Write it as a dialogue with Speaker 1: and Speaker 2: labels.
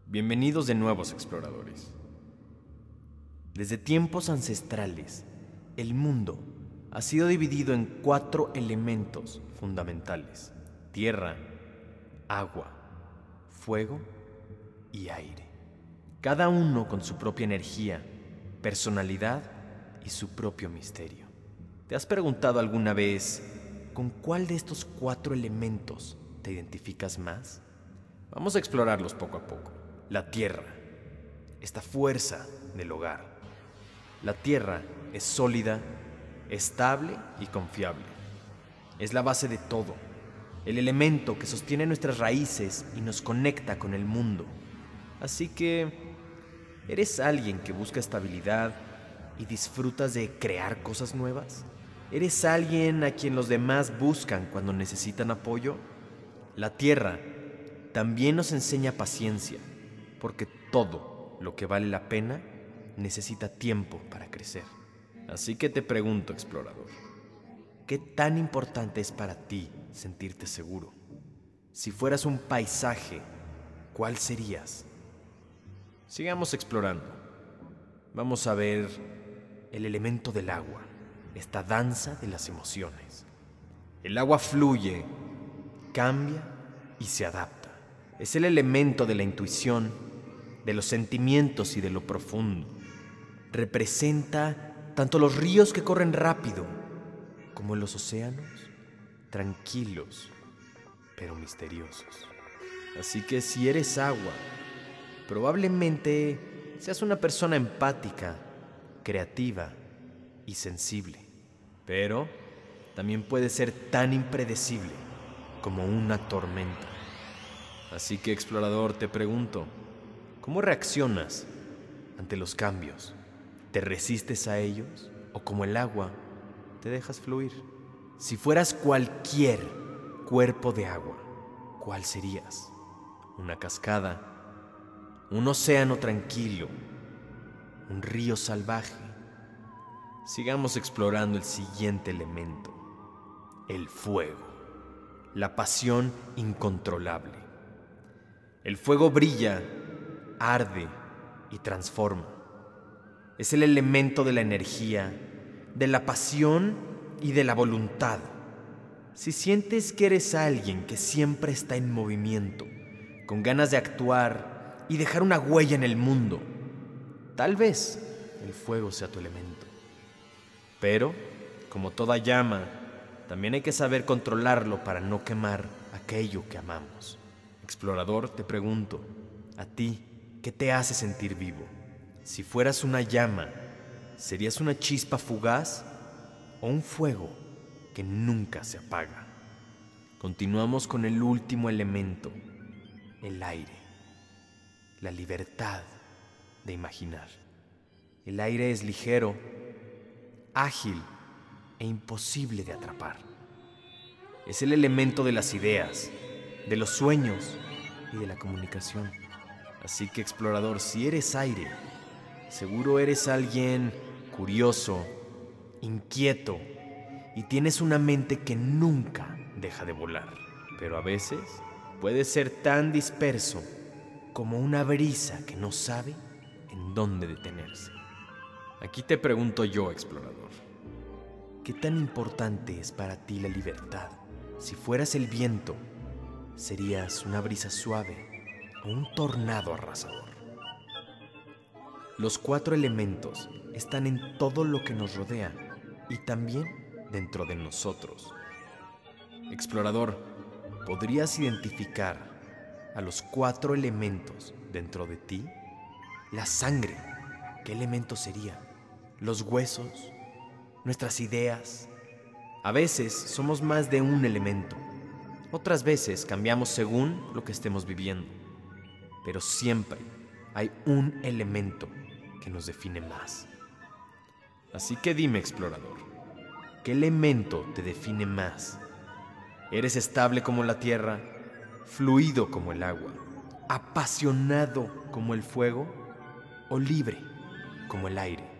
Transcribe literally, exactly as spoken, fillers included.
Speaker 1: Bienvenidos de nuevos exploradores. Desde tiempos ancestrales, el mundo ha sido dividido en cuatro elementos fundamentales: tierra, agua, fuego y aire. Cada uno con su propia energía, personalidad y su propio misterio. ¿Te has preguntado alguna vez con cuál de estos cuatro elementos te identificas más? Vamos a explorarlos poco a poco. La tierra, esta fuerza del hogar. La tierra es sólida, estable y confiable. Es la base de todo, el elemento que sostiene nuestras raíces y nos conecta con el mundo. Así que, ¿eres alguien que busca estabilidad y disfrutas de crear cosas nuevas? ¿Eres alguien a quien los demás buscan cuando necesitan apoyo? La tierra también nos enseña paciencia, porque todo lo que vale la pena necesita tiempo para crecer. Así que te pregunto, explorador, ¿qué tan importante es para ti sentirte seguro? Si fueras un paisaje, ¿cuál serías? Sigamos explorando. Vamos a ver el elemento del agua, esta danza de las emociones. El agua fluye, cambia y se adapta. Es el elemento de la intuición, de los sentimientos y de lo profundo. Representa tanto los ríos que corren rápido como los océanos, tranquilos pero misteriosos. Así que si eres agua, probablemente seas una persona empática, creativa y sensible. Pero también puedes ser tan impredecible como una tormenta. Así que, explorador, te pregunto, ¿cómo reaccionas ante los cambios? ¿Te resistes a ellos o, como el agua, te dejas fluir? Si fueras cualquier cuerpo de agua, ¿cuál serías? ¿Una cascada? ¿Un océano tranquilo? ¿Un río salvaje? Sigamos explorando el siguiente elemento: el fuego, la pasión incontrolable. El fuego brilla, arde y transforma. Es el elemento de la energía, de la pasión y de la voluntad. Si sientes que eres alguien que siempre está en movimiento, con ganas de actuar y dejar una huella en el mundo, tal vez el fuego sea tu elemento. Pero, como toda llama, también hay que saber controlarlo para no quemar aquello que amamos. Explorador, te pregunto, a ti, ¿qué te hace sentir vivo? Si fueras una llama, ¿serías una chispa fugaz o un fuego que nunca se apaga? Continuamos con el último elemento, el aire, la libertad de imaginar. El aire es ligero, ágil e imposible de atrapar. Es el elemento de las ideas, de los sueños y de la comunicación. Así que, explorador, si eres aire, seguro eres alguien curioso, inquieto y tienes una mente que nunca deja de volar. Pero a veces puedes ser tan disperso como una brisa que no sabe en dónde detenerse. Aquí te pregunto yo, explorador, ¿qué tan importante es para ti la libertad? Si fueras el viento, ¿serías una brisa suave o un tornado arrasador? Los cuatro elementos están en todo lo que nos rodea y también dentro de nosotros. Explorador, ¿podrías identificar a los cuatro elementos dentro de ti? La sangre, ¿qué elemento sería? Los huesos, nuestras ideas. A veces somos más de un elemento. Otras veces cambiamos según lo que estemos viviendo. Pero siempre hay un elemento que nos define más. Así que dime, explorador, ¿qué elemento te define más? ¿Eres estable como la tierra, fluido como el agua, apasionado como el fuego o libre como el aire?